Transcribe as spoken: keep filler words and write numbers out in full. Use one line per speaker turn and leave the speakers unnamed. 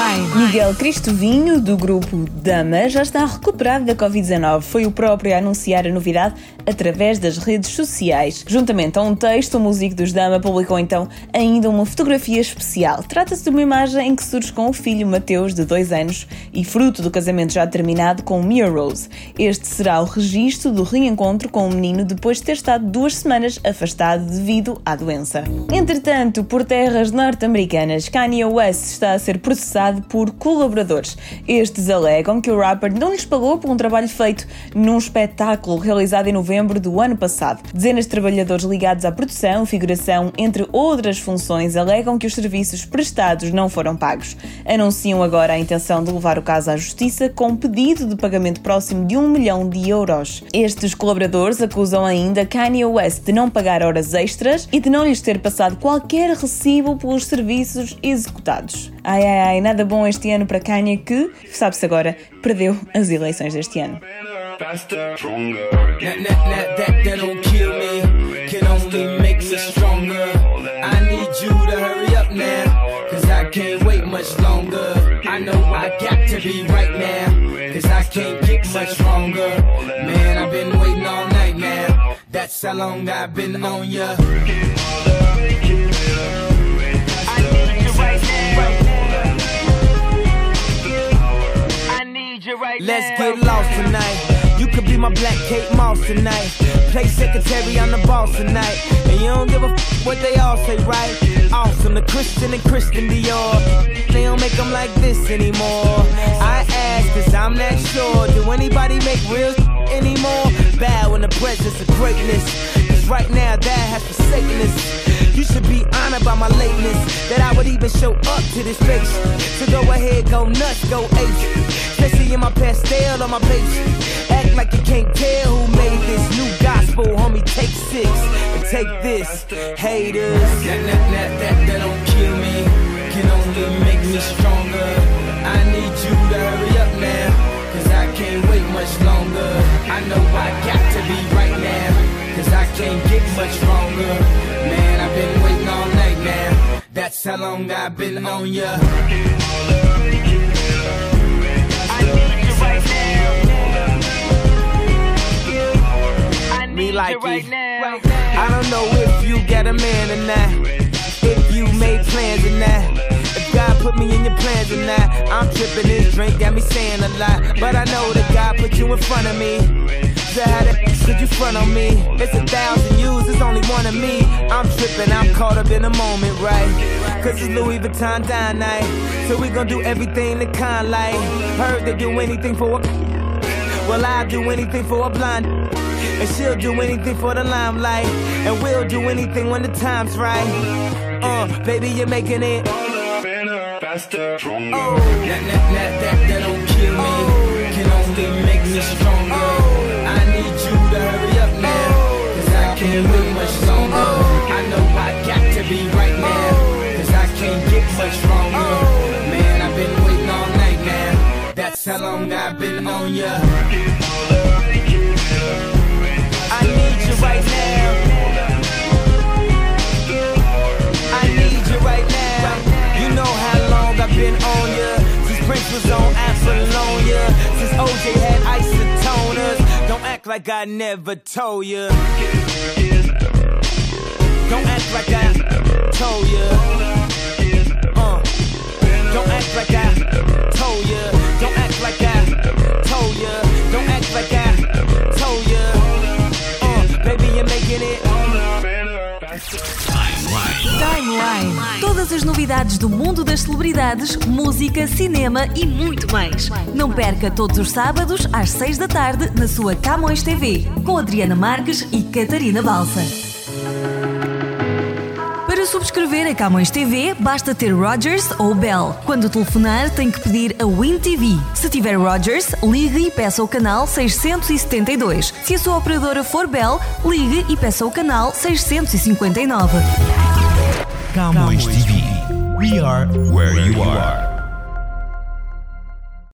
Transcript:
Timeline.
Miguel Cristovinho, do grupo Dama, já está recuperado da covid dezanove. Foi o próprio a anunciar a novidade através das redes sociais. Juntamente a um texto, o músico dos Dama publicou então ainda uma fotografia especial. Trata-se de uma imagem em que surge com o filho Mateus, de dois anos, e fruto do casamento já terminado com Mia Rose. Este será o registro do reencontro com o menino depois de ter estado duas semanas afastado devido à doença. Entretanto, por terras norte-americanas, Kanye West está a ser processado por colaboradores. Estes alegam que o rapper não lhes pagou por um trabalho feito num espetáculo realizado em novembro do ano passado. Dezenas de trabalhadores ligados à produção, figuração, entre outras funções, alegam que os serviços prestados não foram pagos. Anunciam agora a intenção de levar o caso à justiça com pedido de pagamento próximo de um milhão de euros. Estes colaboradores acusam ainda Kanye West de não pagar horas extras e de não lhes ter passado qualquer recibo pelos serviços executados. Ai ai ai, nada bom este ano para Kanye, que, sabe-se agora, perdeu as eleições deste ano.
Faster, stronger. That, that, that, that, that don't kill me, can only make me stronger. I need you to hurry up now, cause I can't wait much longer. I know I got to be right now, cause I can't get much stronger. Man, I've been waiting all night now, that's how long I've been on ya. I need you right now, I need you right now. Let's get lost tonight. You could be my black Kate Moss tonight. Play secretary, I'm the boss tonight. And you don't give a f*** what they all say, right? Awesome, the Christian and Christian Dior. They don't make them like this anymore. I ask, cause I'm not sure. Do anybody make real anymore? Bow in the presence of greatness, cause right now that has forsaken us. You should be honored by my lateness, that I would even show up to this place. So go ahead, go nuts, go ape. Especially in my pastel on my page. Act like you can't tell who made this new gospel, homie. Take six and take this, haters. That, that, that, that, that don't kill me, can only make me stronger. I need you to hurry up now, cause I can't wait much longer. I know I got to be right now, cause I can't get much stronger. Man, I've been waiting all night now, that's how long I've been on ya. I need you right now, me like it. Right now. I don't know if you got a man or not, if you made plans or not, if God put me in your plans or not. I'm tripping, this drink got me saying a lot, but I know that God put you in front of me. So how the f*** could you front on me? It's a thousand yous, it's only one of me. I'm tripping, I'm caught up in the moment, right? Cause it's Louis Vuitton dine night, so we gon' do everything the kind like. Heard they do anything for a well, I'll do anything for a blind, and she'll do anything for the limelight, and we'll do anything when the time's right. Uh, baby, you're making it better, faster, stronger. Oh, that, that, that, that, that don't kill me, oh, can only make me stronger. Oh, I need you to hurry up now, cause I can't wait much longer. Oh, I know I got to be right now, cause I can't get much stronger. Oh, man, I've been waiting all night now, that's how long I've been on ya. I need you right now, I need you right now. You know how long I've been on ya, since Prince was on Apollonia, since O J had isotoners. Don't act like I never told ya, don't act like I told ya. Uh, don't act like I told ya, don't act like I told ya, don't act like I told ya. Uh, baby, you're making it
Timeline. Timeline. Todas as novidades do mundo das celebridades, música, cinema e muito mais. Não perca todos os sábados às seis da tarde na sua Camões T V, com Adriana Marques e Catarina Balsa. Para subscrever a Camões T V, basta ter Rogers ou Bell. Quando telefonar, tem que pedir a Win T V. Se tiver Rogers, ligue e peça o canal seiscentos e setenta e dois. Se a sua operadora for Bell, ligue e peça o canal seiscentos e cinquenta e nove.
Camões T V. We are where you are.